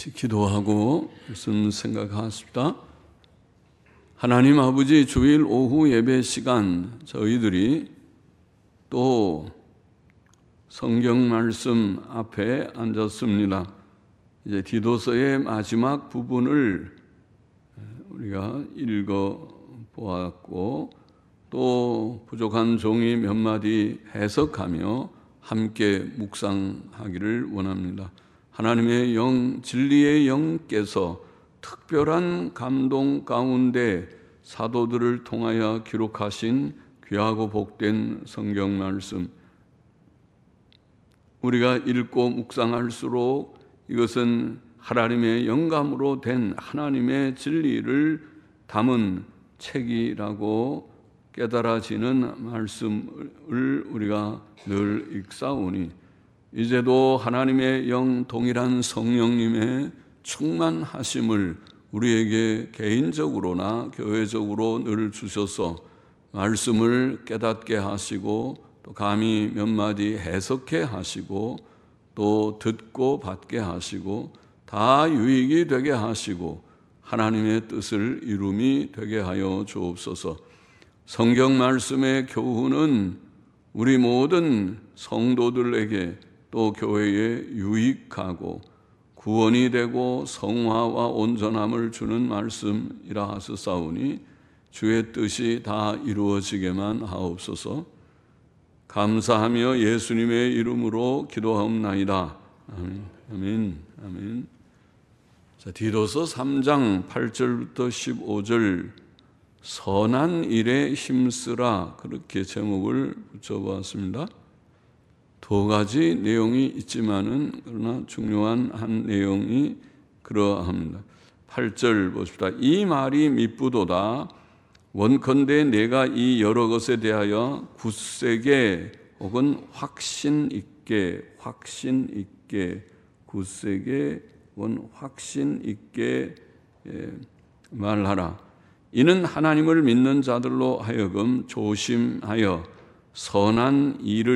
같이 기도하고 말씀 생각하십시다. 하나님 아버지, 주일 오후 예배 시간 저희들이 또 성경 말씀 앞에 앉았습니다. 이제 디도서의 마지막 부분을 우리가 읽어 보았고 또 부족한 종이 몇 마디 해석하며 함께 묵상하기를 원합니다. 하나님의 영, 진리의 영께서 특별한 감동 가운데 사도들을 통하여 기록하신 귀하고 복된 성경 말씀, 우리가 읽고 묵상할수록 이것은 하나님의 영감으로 된 하나님의 진리를 담은 책이라고 깨달아지는 말씀을 우리가 늘 읽사오니 이제도 하나님의 영 동일한 성령님의 충만하심을 우리에게 개인적으로나 교회적으로 늘 주셔서 말씀을 깨닫게 하시고 또 감히 몇 마디 해석해 하시고 또 듣고 받게 하시고 다 유익이 되게 하시고 하나님의 뜻을 이룸이 되게 하여 주옵소서. 성경 말씀의 교훈은 우리 모든 성도들에게 또 교회에 유익하고 구원이 되고 성화와 온전함을 주는 말씀이라 하셨사오니 주의 뜻이 다 이루어지게만 하옵소서. 감사하며 예수님의 이름으로 기도하옵나이다. 아멘. 아멘. 아멘. 자, 디도서 3장 8절부터 15절 선한 일에 힘쓰라, 그렇게 제목을 붙여보았습니다. 두 가지 내용이 있지만은 그러나 중요한 한 내용이 그러합니다. 8절 보십시다. 이 말이 미쁘도다. 원컨대 내가 이 여러 것에 대하여 굳세게 혹은 확신 있게 굳세게 혹은 확신 있게 말하라. 이는 하나님을 믿는 자들로 하여금 조심하여 선한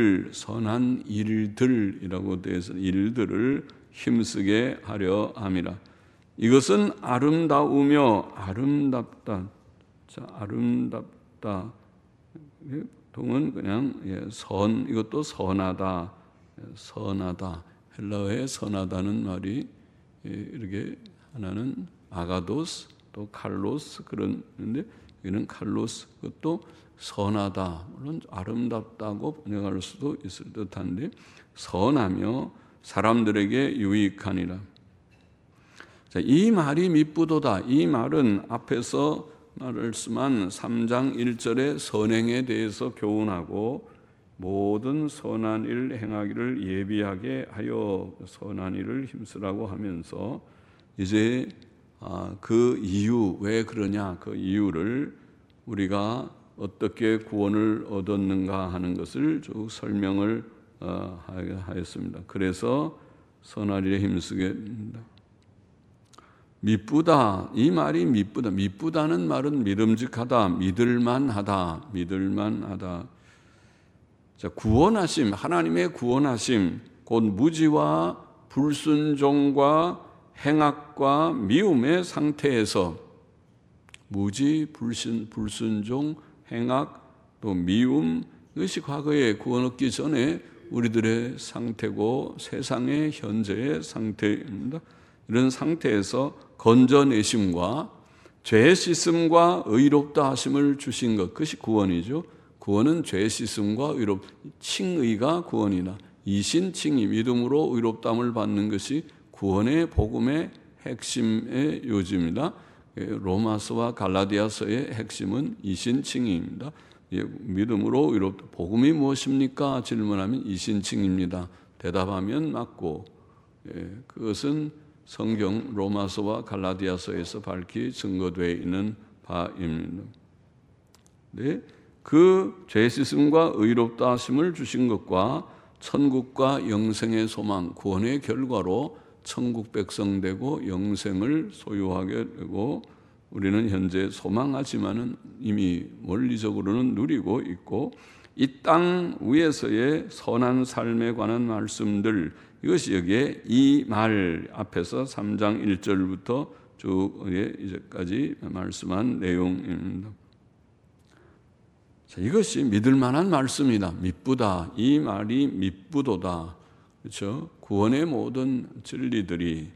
일들이라고 되어서 일들을 힘쓰게 하려 함이라. 이것은 아름다우며 아름답다. 자, 아름답다. 보통은 그냥 이것도 선하다. 선하다. 헬라어의 선하다는 말이 이렇게 하나는 아가도스 또 칼로스 그런데 여기는 칼로스, 그것도 선하다. 물론 아름답다고 번역할 수도 있을 듯한데 선하며 사람들에게 유익하니라. 자, 이 말이 미쁘도다. 이 말은 앞에서 말씀한 3장 1절의 선행에 대해서 교훈하고 모든 선한 일 행하기를 예비하게 하여 선한 일을 힘쓰라고 하면서 이제 그 이유, 왜 그러냐, 그 이유를 우리가 어떻게 구원을 얻었는가 하는 것을 쭉 설명을 하였습니다. 그래서 선한 일에 힘쓰게 됩니다. 미쁘다, 이 말이 미쁘다. 미쁘다는 말은 믿음직하다, 믿을만하다. 자, 구원하심, 하나님의 구원하심, 곧 무지와 불순종과 행악과 미움의 상태에서 무지, 불순종, 행악, 또 미움, 이것이 과거에 구원 얻기 전에 우리들의 상태고 세상의 현재의 상태입니다. 이런 상태에서 건져내심과 죄 씻음과 의롭다 하심을 주신 것, 그것이 구원이죠. 구원은 죄 씻음과 칭의가 구원이나 이신칭의, 믿음으로 의롭다함을 받는 것이 구원의 복음의 핵심의 요지입니다. 로마서와 갈라디아서의 핵심은 이신칭의입니다. 믿음으로 의롭다. 복음이 무엇입니까? 질문하면 이신칭입니다. 대답하면 맞고, 그것은 성경 로마서와 갈라디아서에서 밝히 증거되어 있는 바입니다. 네, 그 죄 씻음과 의롭다 하심을 주신 것과 천국과 영생의 소망, 구원의 결과로 천국 백성 되고 영생을 소유하게 되고 우리는 현재 소망하지만은 이미 원리적으로는 누리고 있고 이 땅 위에서의 선한 삶에 관한 말씀들, 이것이 여기에 이 말 앞에서 3장 1절부터 쭉 이제까지 말씀한 내용입니다. 자, 이것이 믿을 만한 말씀이다. 미쁘다. 이 말이 미쁘도다. 그렇죠? 구원의 모든 진리들이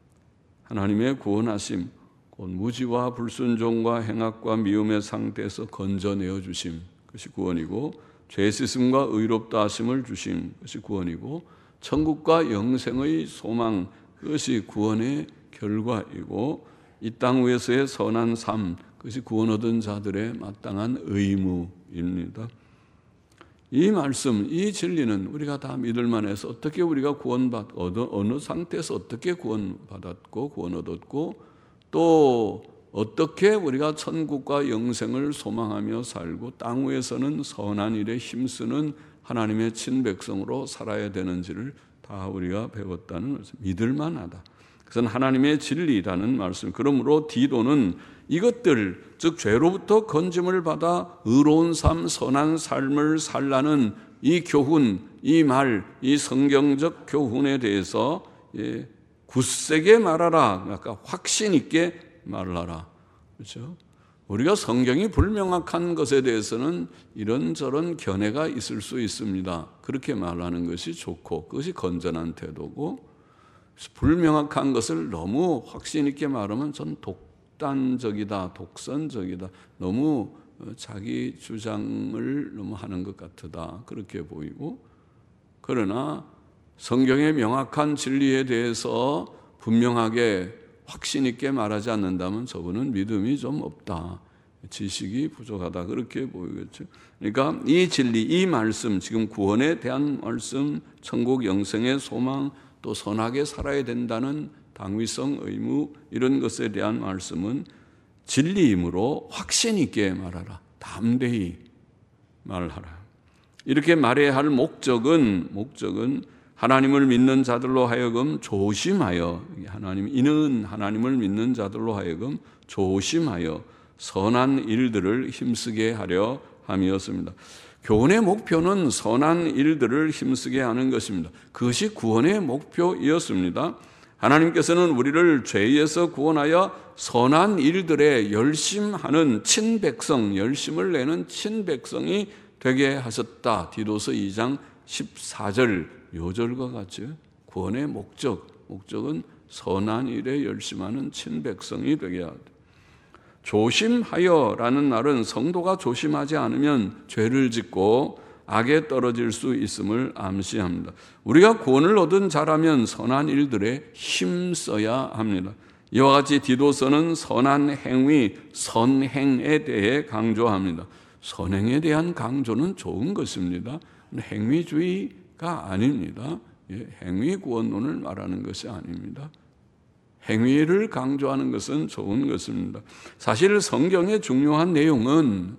하나님의 구원하심, 곧 무지와 불순종과 행악과 미움의 상태에서 건져내어 주심, 그것이 구원이고, 죄 씻음과 의롭다 하심을 주심, 그것이 구원이고, 천국과 영생의 소망, 그것이 구원의 결과이고, 이 땅 위에서의 선한 삶, 그것이 구원 얻은 자들의 마땅한 의무입니다. 이 말씀, 이 진리는 우리가 다 믿을 만해서 어떻게 우리가 어느 상태에서 어떻게 구원받았고 구원 얻었고, 또 어떻게 우리가 천국과 영생을 소망하며 살고 땅 위에서는 선한 일에 힘쓰는 하나님의 친백성으로 살아야 되는지를 다 우리가 배웠다는 말씀. 믿을 만하다. 그것은 하나님의 진리라는 말씀. 그러므로 디도는 이것들, 즉 죄로부터 건짐을 받아 의로운 삶, 선한 삶을 살라는 이 교훈, 이 말, 이 성경적 교훈에 대해서 굳세게 말하라. 아까 확신 있게 말하라. 그렇죠? 우리가 성경이 불명확한 것에 대해서는 이런저런 견해가 있을 수 있습니다. 그렇게 말하는 것이 좋고, 그것이 건전한 태도고, 불명확한 것을 너무 확신 있게 말하면 전 독단적이다, 독선적이다, 너무 자기 주장을 너무 하는 것 같다, 그렇게 보이고, 그러나 성경의 명확한 진리에 대해서 분명하게 확신 있게 말하지 않는다면 저분은 믿음이 좀 없다, 지식이 부족하다, 그렇게 보이겠죠. 그러니까 이 진리, 이 말씀, 지금 구원에 대한 말씀, 천국 영생의 소망, 또 선하게 살아야 된다는 당위성, 의무, 이런 것에 대한 말씀은 진리이므로 확신 있게 말하라, 담대히 말하라. 이렇게 말해야 할 목적은 하나님을 믿는 자들로 하여금 조심하여, 이는 하나님을 믿는 자들로 하여금 조심하여 선한 일들을 힘쓰게 하려 함이었습니다. 교훈의 목표는 선한 일들을 힘쓰게 하는 것입니다. 그것이 구원의 목표이었습니다. 하나님께서는 우리를 죄에서 구원하여 선한 일들에 열심하는 친백성, 열심을 내는 친백성이 되게 하셨다. 디도서 2장 14절 요절과 같이 구원의 목적은 선한 일에 열심하는 친백성이 되게 하다. 조심하여라는 말은 성도가 조심하지 않으면 죄를 짓고 악에 떨어질 수 있음을 암시합니다. 우리가 구원을 얻은 자라면 선한 일들에 힘써야 합니다. 이와 같이 디도서는 선한 행위, 선행에 대해 강조합니다. 선행에 대한 강조는 좋은 것입니다. 행위주의가 아닙니다. 행위 구원론을 말하는 것이 아닙니다. 행위를 강조하는 것은 좋은 것입니다. 사실 성경의 중요한 내용은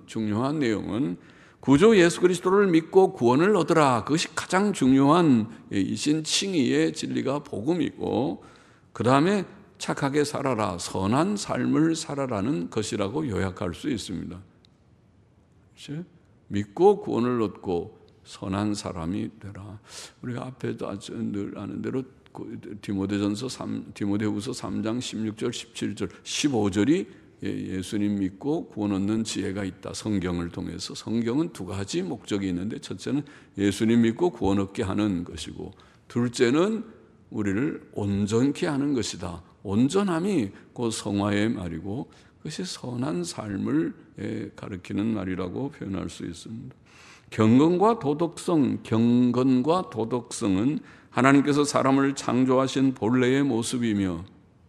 구주 예수 그리스도를 믿고 구원을 얻으라. 그것이 가장 중요한 이신 칭의의 진리가 복음이고, 그 다음에 착하게 살아라, 선한 삶을 살아라는 것이라고 요약할 수 있습니다. 그렇죠? 믿고 구원을 얻고 선한 사람이 되라. 우리가 앞에도 늘 아는 대로 디모데후서 3장 16절, 17절, 15절이 예수님 믿고 구원 얻는 지혜가 있다. 성경을 통해서. 성경은 두 가지 목적이 있는데, 첫째는 예수님 믿고 구원 얻게 하는 것이고, 둘째는 우리를 온전케 하는 것이다. 온전함이 그 성화의 말이고, 그것이 선한 삶을 가리키는 말이라고 표현할 수 있습니다. 경건과 도덕성은 하나님께서 사람을 창조하신 본래의 모습이며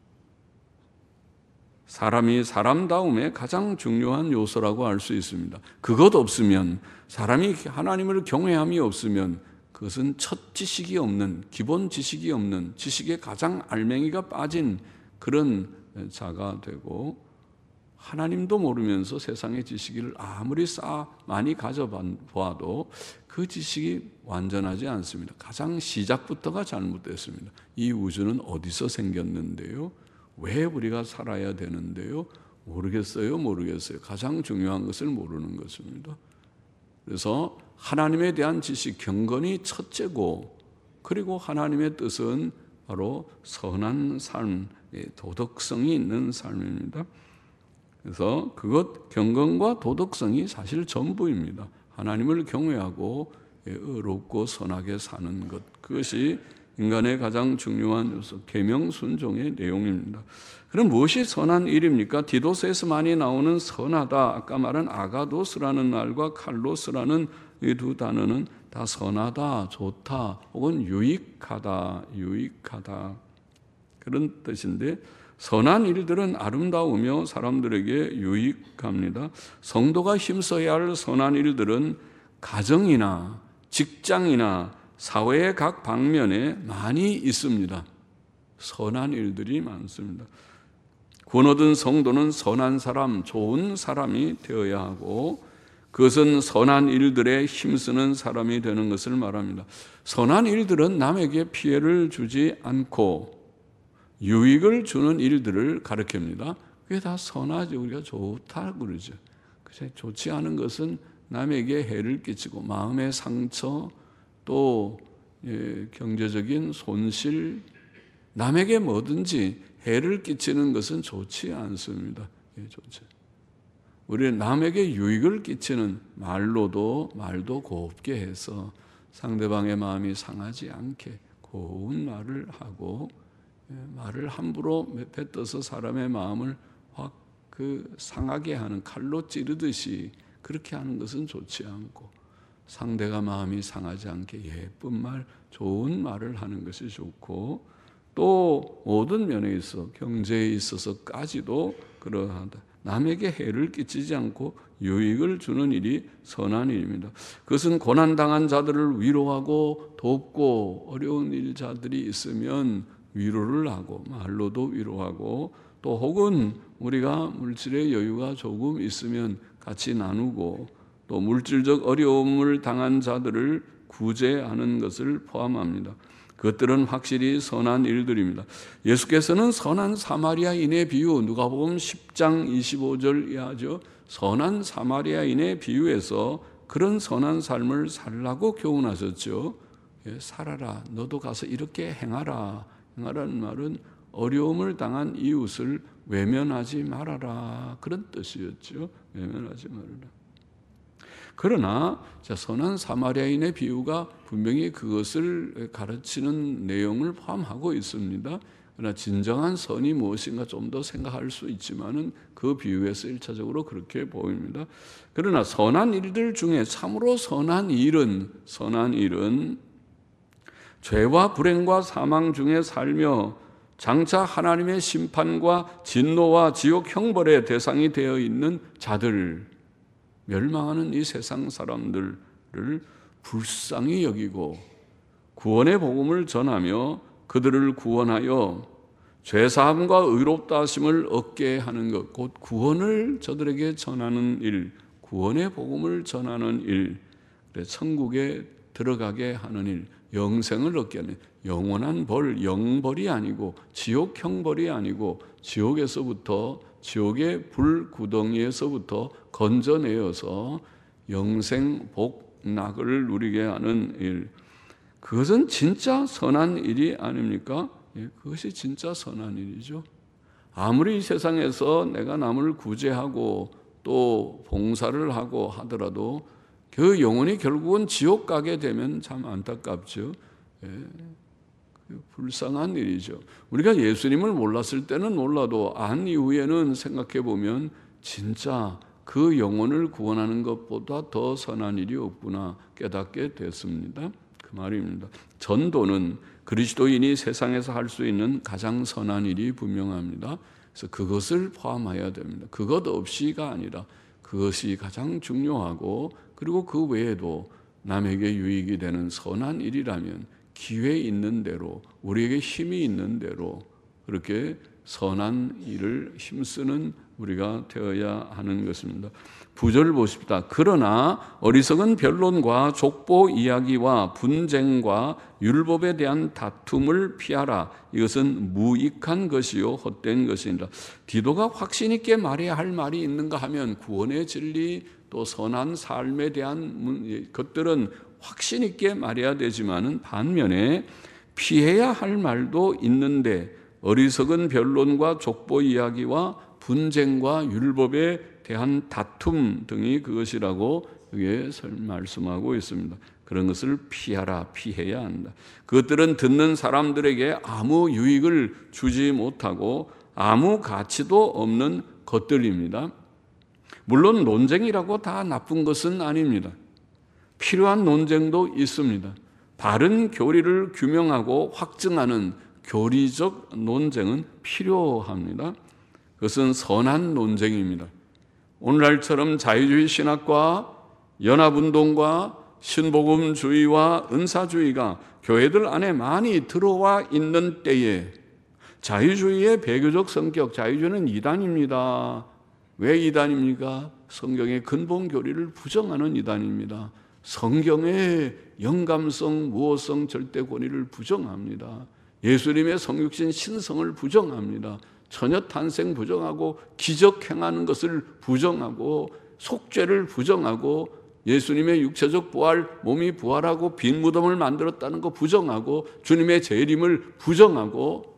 사람이 사람다움의 가장 중요한 요소라고 할 수 있습니다. 그것 없으면, 사람이 하나님을 경외함이 없으면 그것은 첫 지식이 없는, 기본 지식이 없는, 지식의 가장 알맹이가 빠진 그런 자가 되고, 하나님도 모르면서 세상의 지식을 아무리 많이 가져봐도 그 지식이 완전하지 않습니다. 가장 시작부터가 잘못됐습니다. 이 우주는 어디서 생겼는데요? 왜 우리가 살아야 되는데요? 모르겠어요. 가장 중요한 것을 모르는 것입니다. 그래서 하나님에 대한 지식, 경건이 첫째고, 그리고 하나님의 뜻은 바로 선한 삶, 도덕성이 있는 삶입니다. 그래서 그것 경건과 도덕성이 사실 전부입니다. 하나님을 경외하고 의롭고 선하게 사는 것, 그것이 인간의 가장 중요한 요소, 계명 순종의 내용입니다. 그럼 무엇이 선한 일입니까? 디도스에서 많이 나오는 선하다, 아까 말한 아가도스라는 말과 칼로스라는 이 두 단어는 다 선하다, 좋다, 혹은 유익하다 그런 뜻인데, 선한 일들은 아름다우며 사람들에게 유익합니다. 성도가 힘써야 할 선한 일들은 가정이나 직장이나 사회의 각 방면에 많이 있습니다. 선한 일들이 많습니다. 구원 얻은 성도는 선한 사람, 좋은 사람이 되어야 하고, 그것은 선한 일들에 힘쓰는 사람이 되는 것을 말합니다. 선한 일들은 남에게 피해를 주지 않고 유익을 주는 일들을 가리킵니다. 그게 다 선하지, 우리가 좋다고 그러죠. 좋지 않은 것은 남에게 해를 끼치고 마음의 상처, 또 경제적인 손실, 남에게 뭐든지 해를 끼치는 것은 좋지 않습니다. 좋지. 우리는 남에게 유익을 끼치는 말도 곱게 해서 상대방의 마음이 상하지 않게 고운 말을 하고, 말을 함부로 뱉어서 사람의 마음을 확 상하게 하는, 칼로 찌르듯이 그렇게 하는 것은 좋지 않고, 상대가 마음이 상하지 않게 예쁜 말, 좋은 말을 하는 것이 좋고, 또 모든 면에 있어 경제에 있어서까지도 그러하다. 남에게 해를 끼치지 않고 유익을 주는 일이 선한 일입니다. 그것은 고난당한 자들을 위로하고 돕고, 어려운 일자들이 있으면 위로를 하고 말로도 위로하고, 또 혹은 우리가 물질의 여유가 조금 있으면 같이 나누고, 또 물질적 어려움을 당한 자들을 구제하는 것을 포함합니다. 그것들은 확실히 선한 일들입니다. 예수께서는 선한 사마리아인의 비유, 누가복음 10장 25절 이하죠. 선한 사마리아인의 비유에서 그런 선한 삶을 살라고 교훈하셨죠. 살아라, 너도 가서 이렇게 행하라. 행하라는 말은 어려움을 당한 이웃을 외면하지 말아라, 그런 뜻이었죠. 외면하지 말아라. 그러나 선한 사마리아인의 비유가 분명히 그것을 가르치는 내용을 포함하고 있습니다. 그러나 진정한 선이 무엇인가 좀 더 생각할 수 있지만은 그 비유에서 1차적으로 그렇게 보입니다. 그러나 선한 일들 중에 참으로 선한 일은 죄와 불행과 사망 중에 살며 장차 하나님의 심판과 진노와 지옥 형벌의 대상이 되어 있는 자들, 멸망하는 이 세상 사람들을 불쌍히 여기고 구원의 복음을 전하며 그들을 구원하여 죄사함과 의롭다 하심을 얻게 하는 것, 곧 구원을 저들에게 전하는 일, 구원의 복음을 전하는 일, 천국에 들어가게 하는 일, 영생을 얻게 하는, 영원한 벌, 영벌이 아니고 지옥 형벌이 아니고 지옥에서부터, 지옥의 불구덩이에서부터 건져내어서 영생 복락을 누리게 하는 일, 그것은 진짜 선한 일이 아닙니까? 그것이 진짜 선한 일이죠. 아무리 이 세상에서 내가 남을 구제하고 또 봉사를 하고 하더라도 그 영혼이 결국은 지옥 가게 되면 참 안타깝죠. 불쌍한 일이죠. 우리가 예수님을 몰랐을 때는 몰라도 안 이후에는 생각해 보면 진짜 그 영혼을 구원하는 것보다 더 선한 일이 없구나 깨닫게 됐습니다. 그 말입니다. 전도는 그리스도인이 세상에서 할 수 있는 가장 선한 일이 분명합니다. 그래서 그것을 포함해야 됩니다. 그것 없이가 아니라 그것이 가장 중요하고, 그리고 그 외에도 남에게 유익이 되는 선한 일이라면 기회 있는 대로, 우리에게 힘이 있는 대로 그렇게 선한 일을 힘쓰는 우리가 되어야 하는 것입니다. 9절을 보십시다. 그러나 어리석은 변론과 족보 이야기와 분쟁과 율법에 대한 다툼을 피하라. 이것은 무익한 것이요 헛된 것입니다. 디도가 확신 있게 말해야 할 말이 있는가 하면 구원의 진리, 또 선한 삶에 대한 것들은 확신 있게 말해야 되지만은 반면에 피해야 할 말도 있는데 어리석은 변론과 족보 이야기와 분쟁과 율법에 대한 다툼 등이 그것이라고 여기에 말씀하고 있습니다. 그런 것을 피하라, 피해야 한다. 그것들은 듣는 사람들에게 아무 유익을 주지 못하고 아무 가치도 없는 것들입니다. 물론 논쟁이라고 다 나쁜 것은 아닙니다. 필요한 논쟁도 있습니다. 바른 교리를 규명하고 확증하는 교리적 논쟁은 필요합니다. 그것은 선한 논쟁입니다. 오늘날처럼 자유주의 신학과 연합운동과 신복음주의와 은사주의가 교회들 안에 많이 들어와 있는 때에 자유주의의 배교적 성격, 자유주의는 이단입니다. 왜 이단입니까? 성경의 근본 교리를 부정하는 이단입니다. 성경의 영감성, 무호성, 절대 권위를 부정합니다. 예수님의 성육신 신성을 부정합니다. 처녀 탄생 부정하고 기적 행하는 것을 부정하고 속죄를 부정하고 예수님의 육체적 부활, 몸이 부활하고 빈 무덤을 만들었다는 거 부정하고 주님의 재림을 부정하고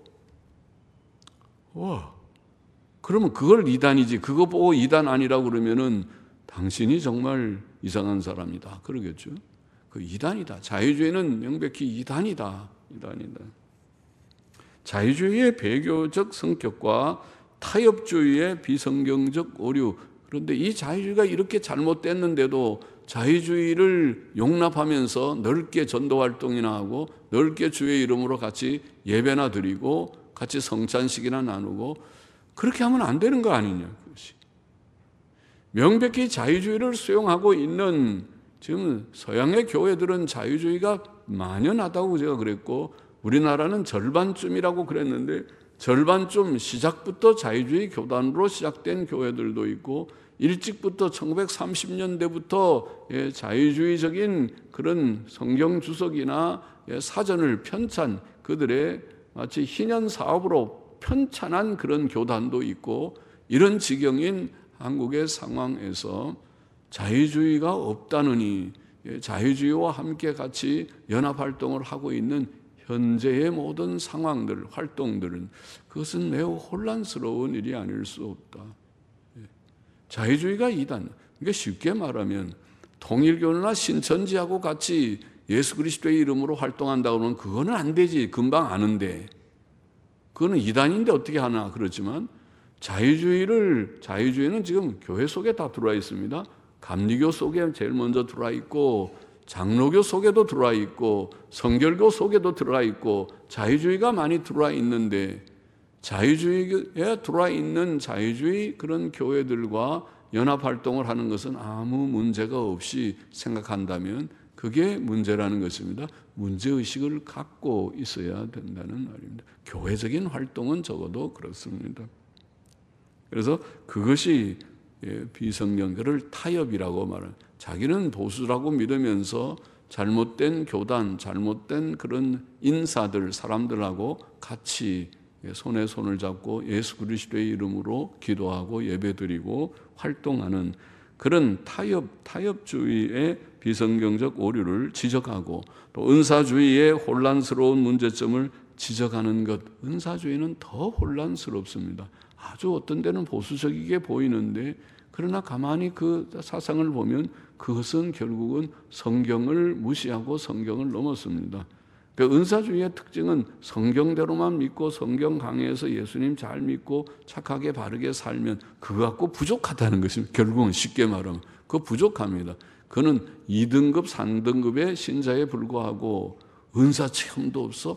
그러면 그걸 이단이지 그거 보고 이단 아니라고 그러면은 당신이 정말 이상한 사람이다 그러겠죠. 그 이단이다. 자유주의는 명백히 이단이다. 자유주의의 배교적 성격과 타협주의의 비성경적 오류. 그런데 이 자유주의가 이렇게 잘못됐는데도 자유주의를 용납하면서 넓게 전도활동이나 하고 넓게 주의 이름으로 같이 예배나 드리고 같이 성찬식이나 나누고 그렇게 하면 안 되는 거 아니냐. 그것이. 명백히 자유주의를 수용하고 있는 지금 서양의 교회들은 자유주의가 만연하다고 제가 그랬고 우리나라는 절반쯤이라고 그랬는데 절반쯤 시작부터 자유주의 교단으로 시작된 교회들도 있고 일찍부터 1930년대부터 자유주의적인 그런 성경 주석이나 사전을 편찬 그들의 마치 희년 사업으로 편찬한 그런 교단도 있고 이런 지경인 한국의 상황에서 자유주의가 없다느니 자유주의와 함께 같이 연합활동을 하고 있는 현재의 모든 상황들, 활동들은 그것은 매우 혼란스러운 일이 아닐 수 없다. 자유주의가 이단. 그러니까 쉽게 말하면 통일교나 신천지하고 같이 예수 그리스도의 이름으로 활동한다고 하면 그거는 안 되지. 금방 아는데. 그거는 이단인데 어떻게 하나 그렇지만 자유주의는 지금 교회 속에 다 들어와 있습니다. 감리교 속에 제일 먼저 들어와 있고 장로교 속에도 들어와 있고 성결교 속에도 들어와 있고 자유주의가 많이 들어와 있는데 자유주의에 들어와 있는 자유주의 그런 교회들과 연합활동을 하는 것은 아무 문제가 없이 생각한다면 그게 문제라는 것입니다. 문제의식을 갖고 있어야 된다는 말입니다. 교회적인 활동은 적어도 그렇습니다. 그래서 그것이 비성경교를 타협이라고 말하는 자기는 보수라고 믿으면서 잘못된 교단, 잘못된 그런 인사들, 사람들하고 같이 손에 손을 잡고 예수 그리스도의 이름으로 기도하고 예배드리고 활동하는 그런 타협주의의 비성경적 오류를 지적하고 또 은사주의의 혼란스러운 문제점을 지적하는 것. 은사주의는 더 혼란스럽습니다. 아주 어떤 데는 보수적이게 보이는데 그러나 가만히 그 사상을 보면 그것은 결국은 성경을 무시하고 성경을 넘었습니다. 그 은사주의의 특징은 성경대로만 믿고 성경 강해에서 예수님 잘 믿고 착하게 바르게 살면 그거 갖고 부족하다는 것입니다. 결국은 쉽게 말하면 그거 부족합니다. 그는 2등급, 3등급의 신자에 불과하고 은사 체험도 없어?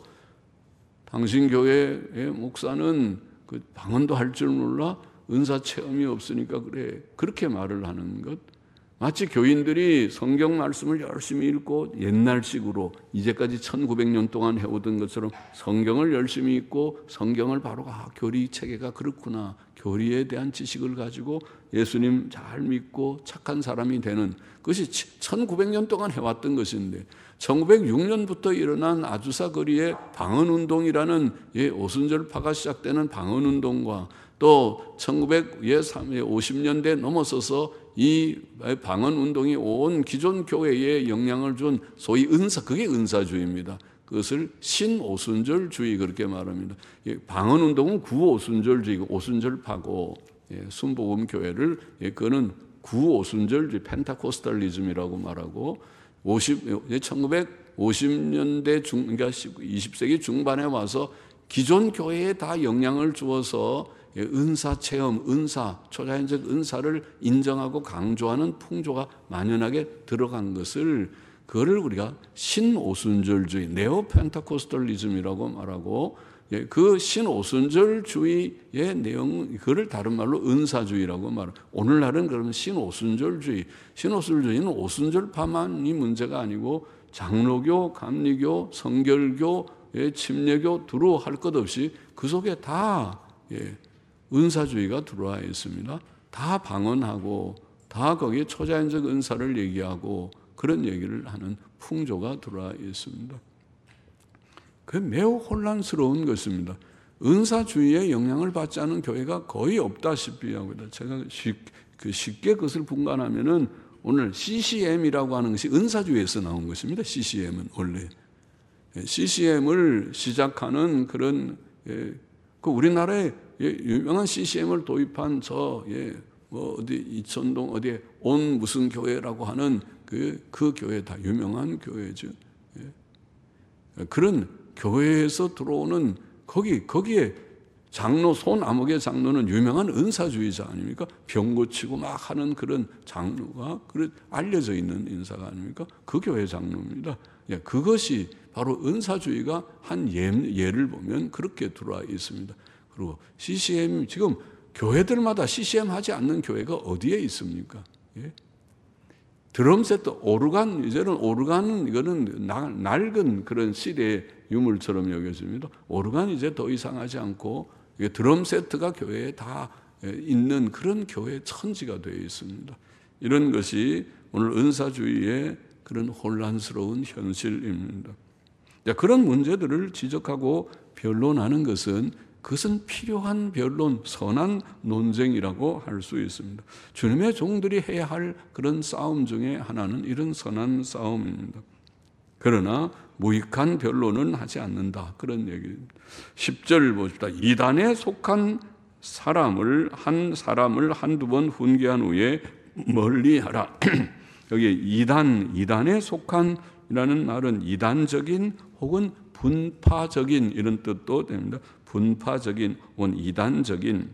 당신 교회의 목사는 그 방언도 할 줄 몰라? 은사 체험이 없으니까 그래. 그렇게 말을 하는 것. 마치 교인들이 성경 말씀을 열심히 읽고 옛날식으로 이제까지 1900년 동안 해오던 것처럼 성경을 열심히 읽고 성경을 바로 교리 체계가 그렇구나. 교리에 대한 지식을 가지고 예수님 잘 믿고 착한 사람이 되는 그것이 1900년 동안 해왔던 것인데 1906년부터 일어난 아주사 거리의 방언운동이라는 오순절파가 시작되는 방언운동과 또 1950년대 넘어서서 이 방언 운동이 온 기존 교회에 영향을 준 소위 그게 은사주의입니다. 그것을 신오순절주의 그렇게 말합니다. 방언 운동은 구오순절주의고 오순절파고, 순복음 교회를 그거는 구오순절주의 펜타코스탈리즘이라고 말하고, 1950년대 그러니까 20세기 중반에 와서 기존 교회에 다 영향을 주어서 은사 체험, 초자연적 은사를 인정하고 강조하는 풍조가 만연하게 들어간 그거를 우리가 신오순절주의, 네오펜타코스탈리즘이라고 말하고, 그 신오순절주의의 내용, 그거를 다른 말로 은사주의라고 말합니다. 오늘날은 그러면 신오순절주의는 오순절파만이 문제가 아니고 장로교, 감리교, 성결교, 침례교 두루 할 것 없이 그 속에 다 은사주의가 들어와 있습니다. 다 방언하고 다 거기에 초자연적 은사를 얘기하고 그런 얘기를 하는 풍조가 들어와 있습니다. 그게 매우 혼란스러운 것입니다. 은사주의의 영향을 받지 않은 교회가 거의 없다시피 하고요. 제가 쉽게 그것을 분간하면은 오늘 CCM이라고 하는 것이 은사주의에서 나온 것입니다. CCM은 원래 CCM을 시작하는 그런 그 우리나라에 유명한 CCM을 도입한 어디 이천동 어디에 온 무슨 교회라고 하는 그 교회 다 유명한 교회죠. 그런 교회에서 들어오는 거기에 장로 손아목의 장로는 유명한 은사주의자 아닙니까? 병 고치고 막 하는 그런 장로가 알려져 있는 인사가 아닙니까? 그 교회 장로입니다. 그것이 바로 은사주의가 한 예를 보면 그렇게 들어와 있습니다. 그리고 CCM 지금 교회들마다 CCM 하지 않는 교회가 어디에 있습니까? 드럼 세트, 오르간, 이제는 오르간은 이거는 낡은 그런 시대의 유물처럼 여겨집니다. 오르간 이제 더 이상 하지 않고 드럼 세트가 교회에 다 있는 그런 교회 천지가 되어 있습니다. 이런 것이 오늘 은사주의의 그런 혼란스러운 현실입니다. 그런 문제들을 지적하고 변론하는 그것은 필요한 변론, 선한 논쟁이라고 할 수 있습니다. 주님의 종들이 해야 할 그런 싸움 중에 하나는 이런 선한 싸움입니다. 그러나 무익한 변론은 하지 않는다. 그런 얘기입니다. 10절 보십시다. 이단에 속한 한 사람을 한두 번 훈계한 후에 멀리하라. 여기 이단에 속한이라는 말은 이단적인 혹은 분파적인 이런 뜻도 됩니다. 분파적인 혹은 이단적인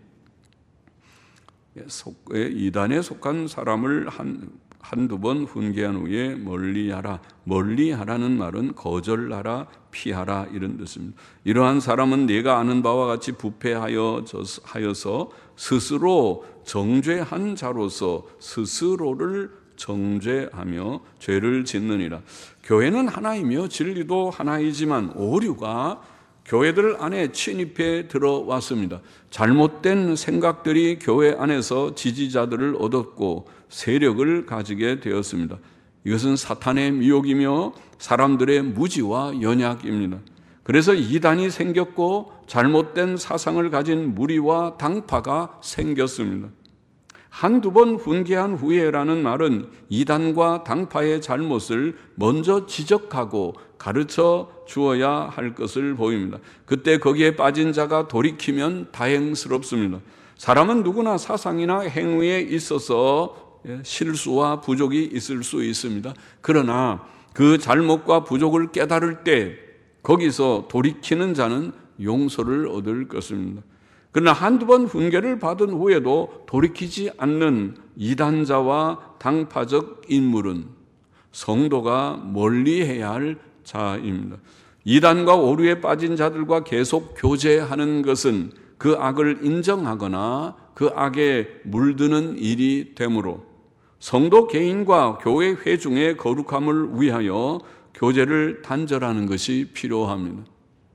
이단에 속한 사람을 한두 번 훈계한 후에 멀리하라. 멀리하라는 말은 거절하라, 피하라 이런 뜻입니다. 이러한 사람은 네가 아는 바와 같이 부패하여서 스스로 정죄한 자로서 스스로를 정죄하며 죄를 짓느니라. 교회는 하나이며 진리도 하나이지만 오류가 교회들 안에 침입해 들어왔습니다. 잘못된 생각들이 교회 안에서 지지자들을 얻었고 세력을 가지게 되었습니다. 이것은 사탄의 미혹이며 사람들의 무지와 연약입니다. 그래서 이단이 생겼고 잘못된 사상을 가진 무리와 당파가 생겼습니다. 한두 번 훈계한 후에라는 말은 이단과 당파의 잘못을 먼저 지적하고 가르쳐 주어야 할 것을 보입니다. 그때 거기에 빠진 자가 돌이키면 다행스럽습니다. 사람은 누구나 사상이나 행위에 있어서 실수와 부족이 있을 수 있습니다. 그러나 그 잘못과 부족을 깨달을 때 거기서 돌이키는 자는 용서를 얻을 것입니다. 그러나 한두 번 훈계를 받은 후에도 돌이키지 않는 이단자와 당파적 인물은 성도가 멀리해야 할 자입니다. 이단과 오류에 빠진 자들과 계속 교제하는 것은 그 악을 인정하거나 그 악에 물드는 일이 되므로 성도 개인과 교회 회중의 거룩함을 위하여 교제를 단절하는 것이 필요합니다.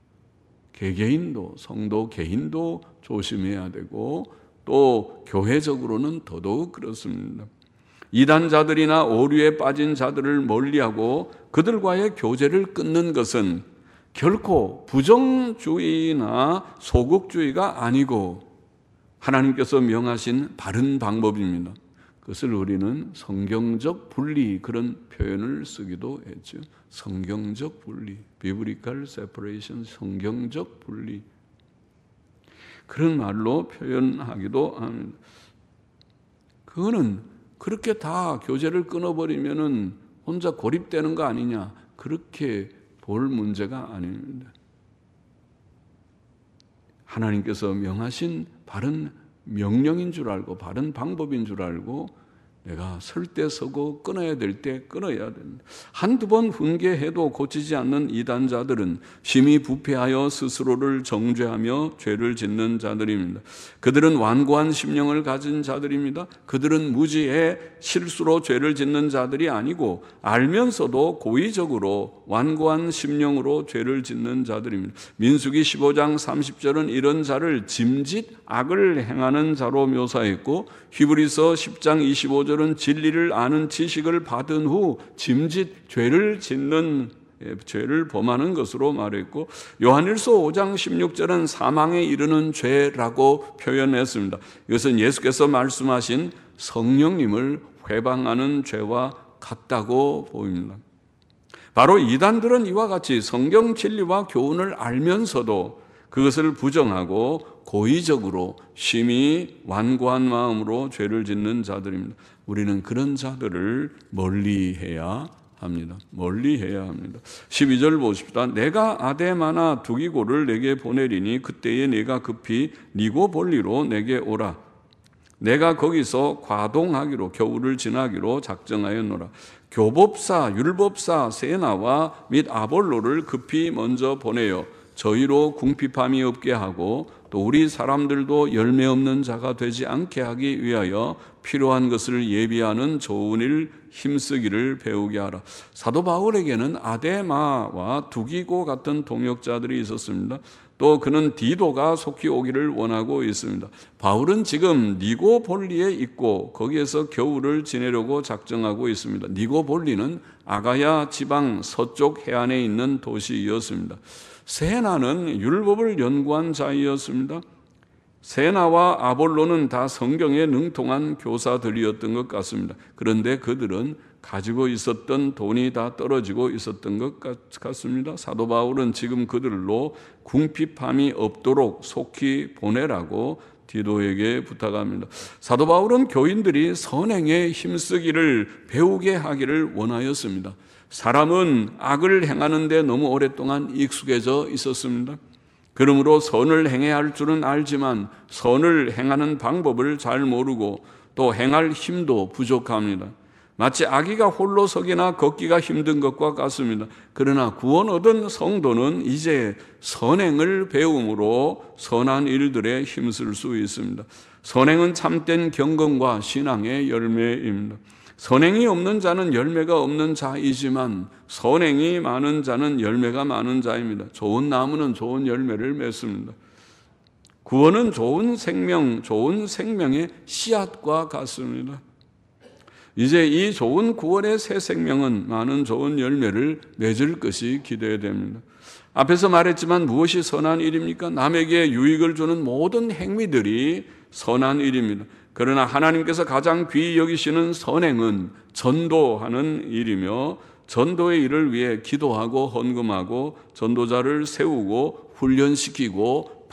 개개인도 성도 개인도 조심해야 되고 또 교회적으로는 더더욱 그렇습니다. 이단자들이나 오류에 빠진 자들을 멀리하고 그들과의 교제를 끊는 것은 결코 부정주의나 소극주의가 아니고 하나님께서 명하신 바른 방법입니다. 그것을 우리는 성경적 분리 그런 표현을 쓰기도 했죠. 성경적 분리, biblical separation, 성경적 분리 그런 말로 표현하기도 합니다. 그거는 그렇게 다 교제를 끊어버리면은 혼자 고립되는 거 아니냐 그렇게 볼 문제가 아닙니다. 하나님께서 명하신 바른 명령인 줄 알고 바른 방법인 줄 알고 내가 설 때 서고 끊어야 될 때 끊어야 됩니다. 한두 번 훈계해도 고치지 않는 이단자들은 심히 부패하여 스스로를 정죄하며 죄를 짓는 자들입니다. 그들은 완고한 심령을 가진 자들입니다. 그들은 무지해 실수로 죄를 짓는 자들이 아니고 알면서도 고의적으로 완고한 심령으로 죄를 짓는 자들입니다. 민수기 15장 30절은 이런 자를 짐짓 악을 행하는 자로 묘사했고 히브리서 10장 25절은 진리를 아는 지식을 받은 후 짐짓 죄를 짓는 죄를 범하는 것으로 말했고 요한일서 5장 16절은 사망에 이르는 죄라고 표현했습니다. 이것은 예수께서 말씀하신 성령님을 회방하는 죄와 같다고 보입니다. 바로 이단들은 이와 같이 성경 진리와 교훈을 알면서도 그것을 부정하고 고의적으로 심히 완고한 마음으로 죄를 짓는 자들입니다. 우리는 그런 자들을 멀리해야 합니다. 멀리해야 합니다. 12절 보십시다. 내가 아데마나 두기고를 내게 보내리니 그때에 내가 급히 니고볼리로 내게 오라. 내가 거기서 과동하기로 겨울을 지나기로 작정하였노라. 교법사, 율법사 세나와 및 아볼로를 급히 먼저 보내어 저희로 궁핍함이 없게 하고 또 우리 사람들도 열매 없는 자가 되지 않게 하기 위하여 필요한 것을 예비하는 좋은 일 힘쓰기를 배우게 하라. 사도 바울에게는 아데마와 두기고 같은 동역자들이 있었습니다. 또 그는 디도가 속히 오기를 원하고 있습니다. 바울은 지금 니고볼리에 있고 거기에서 겨울을 지내려고 작정하고 있습니다. 니고볼리는 아가야 지방 서쪽 해안에 있는 도시였습니다. 세나는 율법을 연구한 자이었습니다. 세나와 아볼로는 다 성경에 능통한 교사들이었던 것 같습니다. 그런데 그들은 가지고 있었던 돈이 다 떨어지고 있었던 것 같습니다. 사도 바울은 지금 그들로 궁핍함이 없도록 속히 보내라고 디도에게 부탁합니다. 사도 바울은 교인들이 선행에 힘쓰기를 배우게 하기를 원하였습니다. 사람은 악을 행하는 데 너무 오랫동안 익숙해져 있었습니다. 그러므로 선을 행해야 할 줄은 알지만 선을 행하는 방법을 잘 모르고 또 행할 힘도 부족합니다. 마치 아기가 홀로 서기나 걷기가 힘든 것과 같습니다. 그러나 구원 얻은 성도는 이제 선행을 배움으로 선한 일들에 힘쓸 수 있습니다. 선행은 참된 경건과 신앙의 열매입니다. 선행이 없는 자는 열매가 없는 자이지만 선행이 많은 자는 열매가 많은 자입니다. 좋은 나무는 좋은 열매를 맺습니다. 구원은 좋은 생명, 좋은 생명의 씨앗과 같습니다. 이제 이 좋은 구원의 새 생명은 많은 좋은 열매를 맺을 것이 기대됩니다. 앞에서 말했지만 무엇이 선한 일입니까? 남에게 유익을 주는 모든 행위들이 선한 일입니다. 그러나 하나님께서 가장 귀히 여기시는 선행은 전도하는 일이며 전도의 일을 위해 기도하고 헌금하고 전도자를 세우고 훈련시키고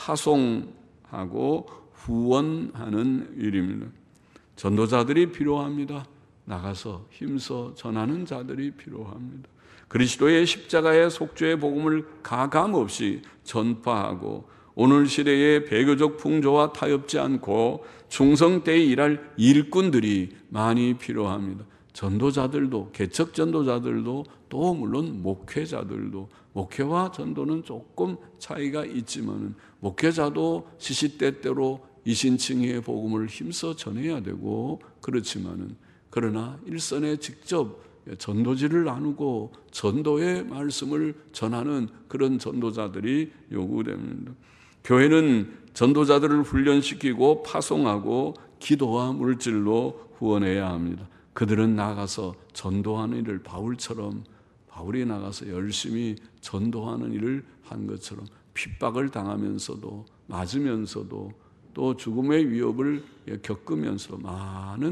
파송하고 후원하는 일입니다. 전도자들이 필요합니다. 나가서 힘써 전하는 자들이 필요합니다. 그리스도의 십자가의 속죄의 복음을 가감없이 전파하고 오늘 시대의 배교적 풍조와 타협지 않고 충성되이 일할 일꾼들이 많이 필요합니다. 전도자들도, 개척 전도자들도, 또 물론 목회자들도, 목회와 전도는 조금 차이가 있지만 목회자도 시시때때로 이신칭의의 복음을 힘써 전해야 되고 그렇지만은 그러나 일선에 직접 전도지를 나누고 전도의 말씀을 전하는 그런 전도자들이 요구됩니다. 교회는 전도자들을 훈련시키고 파송하고 기도와 물질로 후원해야 합니다. 그들은 나가서 전도하는 일을 바울이 나가서 열심히 전도하는 일을 한 것처럼 핍박을 당하면서도 맞으면서도 또 죽음의 위협을 겪으면서 많은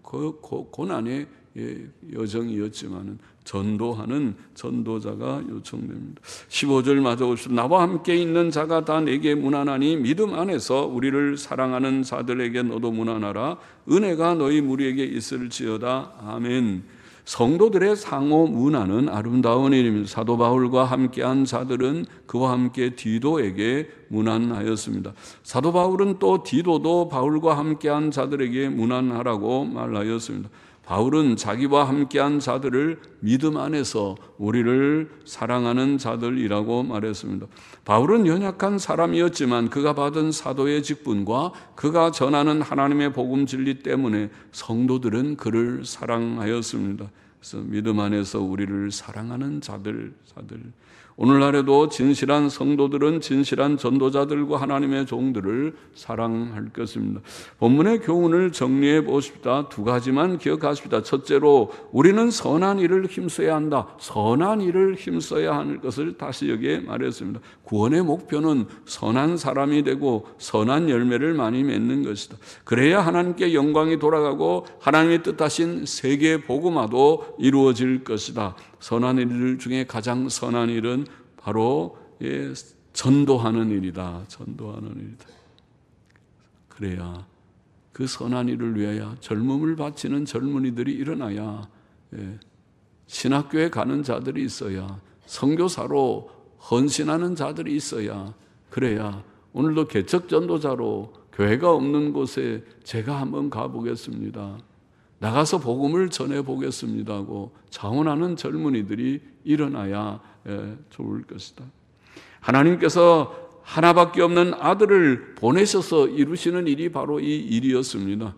고난의 여정이었지만은 전도하는 전도자가 요청됩니다. 15절 맞아 봅시다. 나와 함께 있는 자가 다 내게 문안하니 믿음 안에서 우리를 사랑하는 자들에게 너도 문안하라. 은혜가 너희 무리에게 있을지어다. 아멘. 성도들의 상호 문안은 아름다운 일입니다. 사도 바울과 함께한 자들은 그와 함께 디도에게 문안하였습니다. 사도 바울은 또 디도도 바울과 함께한 자들에게 문안하라고 말하였습니다. 바울은 자기와 함께한 자들을 믿음 안에서 우리를 사랑하는 자들이라고 말했습니다. 바울은 연약한 사람이었지만 그가 받은 사도의 직분과 그가 전하는 하나님의 복음 진리 때문에 성도들은 그를 사랑하였습니다. 그래서 믿음 안에서 우리를 사랑하는 자들. 오늘날에도 진실한 성도들은 진실한 전도자들과 하나님의 종들을 사랑할 것입니다. 본문의 교훈을 정리해 보십시다. 두 가지만 기억하십시다. 첫째로 우리는 선한 일을 힘써야 한다. 선한 일을 힘써야 하는 것을 다시 여기에 말했습니다. 구원의 목표는 선한 사람이 되고 선한 열매를 많이 맺는 것이다. 그래야 하나님께 영광이 돌아가고 하나님의 뜻하신 세계 복음화도 이루어질 것이다. 선한 일 중에 가장 선한 일은 바로 전도하는 일이다. 전도하는 일이다. 그래야 그 선한 일을 위하여 젊음을 바치는 젊은이들이 일어나야 신학교에 가는 자들이 있어야 선교사로 헌신하는 자들이 있어야 그래야 오늘도 개척 전도자로 교회가 없는 곳에 제가 한번 가보겠습니다. 나가서 복음을 전해보겠습니다 하고 자원하는 젊은이들이 일어나야 좋을 것이다. 하나님께서 하나밖에 없는 아들을 보내셔서 이루시는 일이 바로 이 일이었습니다.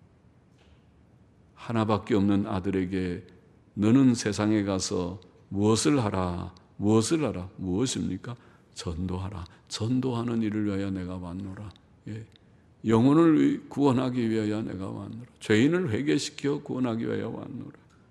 하나밖에 없는 아들에게 너는 세상에 가서 무엇을 하라? 무엇입니까? 전도하라. 전도하는 일을 위하여 내가 왔노라. 영혼을 구원하기 위하여 내가 왔노라. 죄인을 회개시켜 구원하기 위하여 왔노라.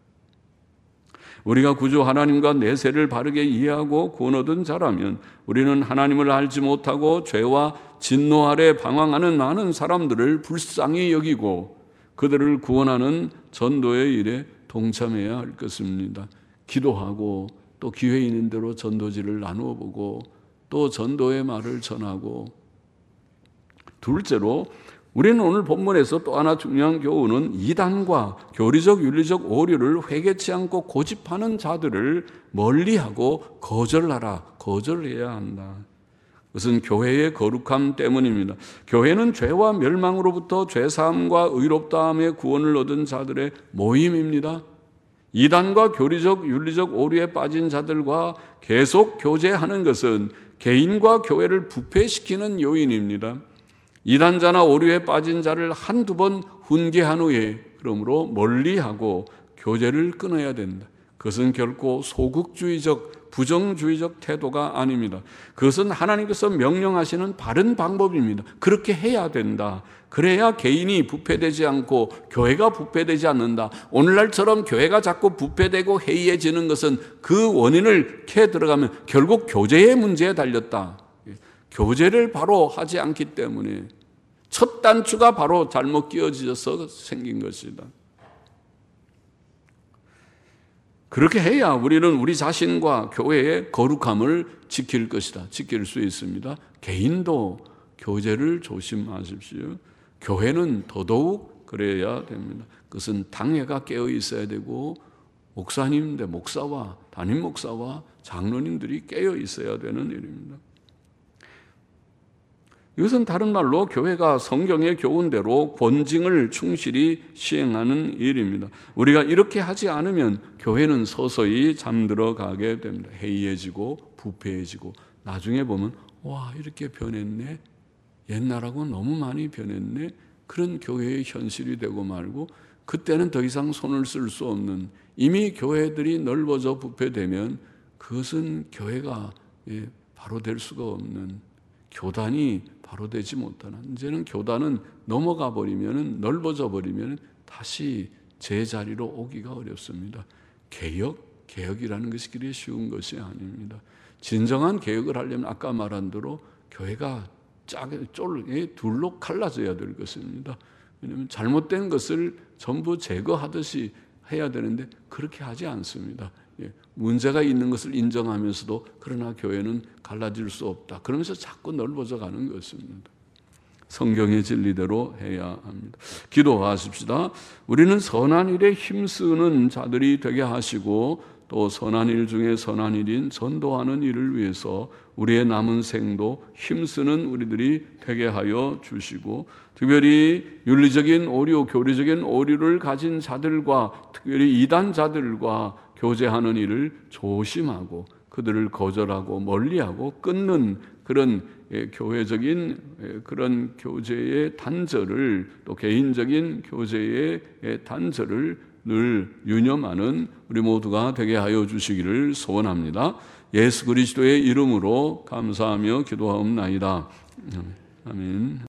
우리가 구주 하나님과 내세를 바르게 이해하고 구원 얻은 자라면 우리는 하나님을 알지 못하고 죄와 진노 아래 방황하는 많은 사람들을 불쌍히 여기고 그들을 구원하는 전도의 일에 동참해야 할 것입니다. 기도하고 또 기회 있는 대로 전도지를 나누어 보고 또 전도의 말을 전하고 둘째로 우리는 오늘 본문에서 또 하나 중요한 교훈은 이단과 교리적 윤리적 오류를 회개치 않고 고집하는 자들을 멀리하고 거절해야 한다. 그것은 교회의 거룩함 때문입니다. 교회는 죄와 멸망으로부터 죄사함과 의롭다함의 구원을 얻은 자들의 모임입니다. 이단과 교리적 윤리적 오류에 빠진 자들과 계속 교제하는 것은 개인과 교회를 부패시키는 요인입니다. 이단자나 오류에 빠진 자를 한두 번 훈계한 후에 그러므로 멀리하고 교제를 끊어야 된다. 그것은 결코 소극주의적, 부정주의적 태도가 아닙니다. 그것은 하나님께서 명령하시는 바른 방법입니다. 그렇게 해야 된다. 그래야 개인이 부패되지 않고 교회가 부패되지 않는다. 오늘날처럼 교회가 자꾸 부패되고 해이해지는 것은 그 원인을 캐 들어가면 결국 교제의 문제에 달렸다. 교제를 바로 하지 않기 때문에 첫 단추가 바로 잘못 끼워져서 생긴 것이다. 그렇게 해야 우리는 우리 자신과 교회의 거룩함을 지킬 것이다. 지킬 수 있습니다. 개인도 교제를 조심하십시오. 교회는 더더욱 그래야 됩니다. 그것은 당회가 깨어 있어야 되고 목사님들, 목사와 담임 목사와 장로님들이 깨어 있어야 되는 일입니다. 이것은 다른 말로 교회가 성경의 교훈대로 권징을 충실히 시행하는 일입니다. 우리가 이렇게 하지 않으면 교회는 서서히 잠들어 가게 됩니다. 해이해지고 부패해지고 나중에 보면 와 이렇게 변했네. 옛날하고 너무 많이 변했네. 그런 교회의 현실이 되고 말고 그때는 더 이상 손을 쓸 수 없는 이미 교회들이 넓어져 부패되면 그것은 교회가 바로 될 수가 없는 교단이 바로 되지 못하는 이제는 교단은 넘어가 버리면 넓어져 버리면 다시 제자리로 오기가 어렵습니다. 개혁이라는 것이 그리 쉬운 것이 아닙니다. 진정한 개혁을 하려면 아까 말한 대로 교회가 둘로 갈라져야 될 것입니다. 왜냐하면 잘못된 것을 전부 제거하듯이 해야 되는데 그렇게 하지 않습니다. 문제가 있는 것을 인정하면서도 그러나 교회는 갈라질 수 없다. 그러면서 자꾸 넓어져 가는 것입니다. 성경의 진리대로 해야 합니다. 기도하십시다. 우리는 선한 일에 힘쓰는 자들이 되게 하시고 또 선한 일 중에 선한 일인 전도하는 일을 위해서 우리의 남은 생도 힘쓰는 우리들이 되게 하여 주시고 특별히 윤리적인 오류, 교리적인 오류를 가진 자들과 특별히 이단자들과 교제하는 일을 조심하고 그들을 거절하고 멀리하고 끊는 그런 교회적인 그런 교제의 단절을 또 개인적인 교제의 단절을 늘 유념하는 우리 모두가 되게 하여 주시기를 소원합니다. 예수 그리스도의 이름으로 감사하며 기도하옵나이다. 아멘.